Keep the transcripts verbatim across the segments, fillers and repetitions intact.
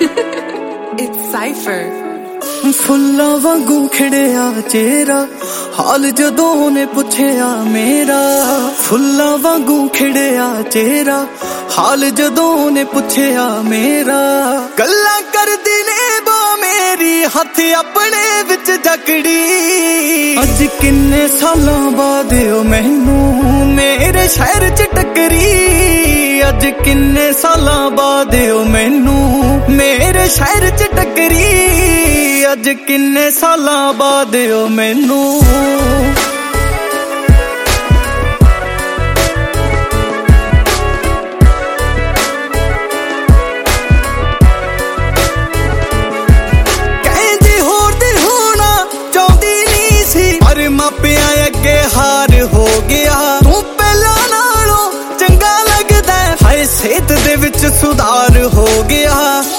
It's Cypher. ਫੁੱਲਾਂ ਵਾਂਗੂ ਖਿੜਿਆ ਚਿਹਰਾ ਹਾਲ ਜਦੋਂ ਉਹਨੇ ਪੁੱਛਿਆ ਮੇਰਾ। ਫੁੱਲਾਂ ਵਾਂਗੂ ਖਿੜਿਆ ਚਿਹਰਾ ਹਾਲ ਜਦੋਂ ਉਹਨੇ ਪੁੱਛਿਆ ਮੇਰਾ। ਗੱਲਾਂ ਕਰਦੀ ਨੇ ਬੋ ਮੇਰੀ ਹੱਥ ਆਪਣੇ ਵਿੱਚ ਜਕੜੀ। ਅੱਜ ਕਿੰਨੇ ਸਾਲਾਂ ਬਾਅਦ ਉਹ ਮੈਨੂੰ ਮੇਰੇ ਸ਼ਹਿਰ ਚ ਟੱਕਰੀ। ਅੱਜ ਕਿੰਨੇ ਸਾਲਾਂ ਬਾਅਦ ਉਹ ਮੈਨੂੰ ਮੇਰੇ ਸ਼ਹਿਰ ਚ ਟੱਕਰੀ। ਅੱਜ ਕਿੰਨੇ ਸਾਲਾਂ ਬਾਅਦ ਉਹ ਮੈਨੂੰ ਕਹਿੰਦੀ ਹੋਰ ਦਿਨ ਹੋਣਾ ਚਾਹੁੰਦੀ ਨਹੀਂ ਸੀ, ਪਰ ਮਾਪਿਆਂ ਅੱਗੇ ਹਾਰ ਹੋ ਗਿਆ। ਤੂੰ ਪਹਿਲਾਂ ਨਾਲੋਂ ਚੰਗਾ ਲੱਗਦਾ, ਹਾਏ ਸਿਹਤ ਦੇ ਵਿੱਚ ਸੁਧਾਰ ਹੋ ਗਿਆ।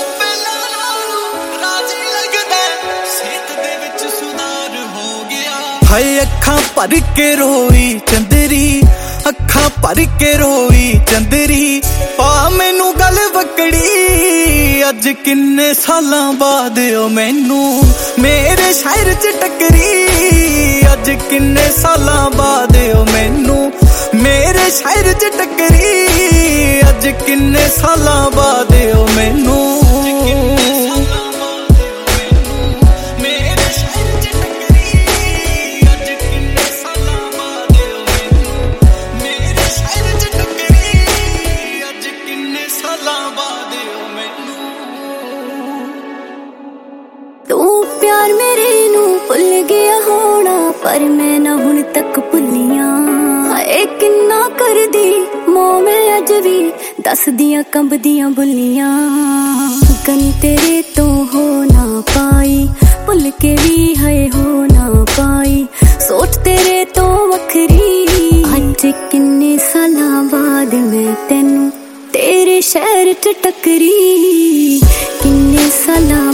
ਹਾਏ ਅੱਖਾਂ ਭਰ ਕੇ ਰੋਈ ਚੰਦਰੀ, ਅੱਖਾਂ ਭਰ ਕੇ ਰੋਈ ਚੰਦਰੀ। ਪਾ ਮੈਨੂੰ ਗੱਲ ਵਕੜੀ। ਅੱਜ ਕਿੰਨੇ ਸਾਲਾਂ ਬਾਅਦ ਉਹ ਮੈਨੂੰ ਮੇਰੇ ਸ਼ਹਿਰ ਚ ਟੱਕਰੀ। ਅੱਜ ਕਿੰਨੇ ਸਾਲਾਂ ਬਾਅਦ ਉਹ ਮੈਨੂੰ ਮੇਰੇ ਸ਼ਹਿਰ ਚ ਟੱਕਰੀ। ਅੱਜ ਕਿੰਨੇ ਸਾਲਾਂ ਬਾਅਦ ਉਹ ਮੈਨੂੰ ਤੂੰ ਪਿਆਰ ਮੇਰੇ ਨੂੰ ਭੁੱਲ ਗਿਆ ਹੋਣਾ, ਪਰ ਮੈਂ ਨਾ ਹੁਣ ਤੱਕ ਭੁੱਲੀਆਂ। ਹਾਏ ਕਿੰਨਾ ਕਰਦੀ ਮੋਹ ਮੈਂ ਅੱਜ ਵੀ ਦੱਸਦੀਆਂ ਕੰਬਦੀਆਂ ਬੁੱਲੀਆਂ। ਕਨੀ ਤੇਰੇ ਤੋਂ ਹੋ ਨਾ ਪਾਈ, ਭੁੱਲ ਕੇ ਵੀ ਹਾਏ ਹੋ ਨਾ ਪਾਈ। ਸੋਚ ਤੇਰੇ ਤੋਂ ਵੱਖਰੀ। ਅੱਜ ਕਿੰਨੇ ਸਾਲਾਂ ਬਾਅਦ ਮੈਂ ਤੈਨੂੰ ਤੇਰੇ ਸ਼ਹਿਰ ਚ ਟੱਕਰੀ। ਕਿੰਨੇ ਸਾਲਾਂ